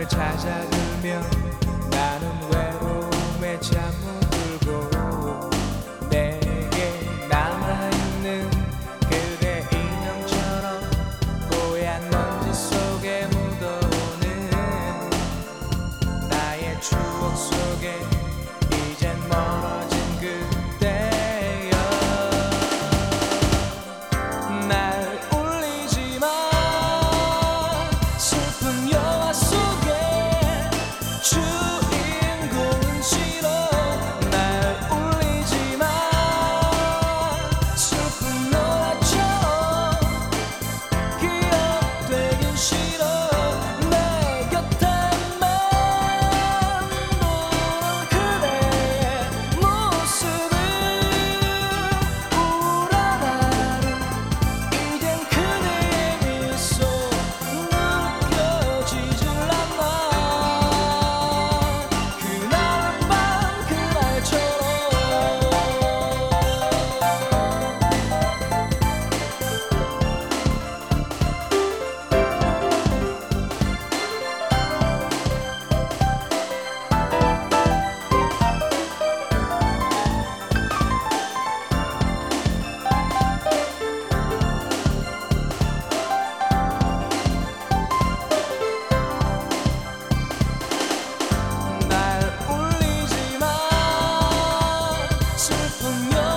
찾아들면 나는 외로움에 잠들고 내게 남아있는 그대 인형처럼 뽀얀 먼지 속에 묻어오는 나의 추억 속에 이젠 멀어진 그대여. 날 울리지 마 슬픈 영화 속에 주인공은 싫어. 날 울리지 마 슬픈 너라처럼 기억되긴 싫어. 내 곁에만 보는 그대의 모습을 우울한 하루 이젠 그대의 미소 느껴지질 않아. 그날 밤 그날처럼 날 울리지 마 슬픈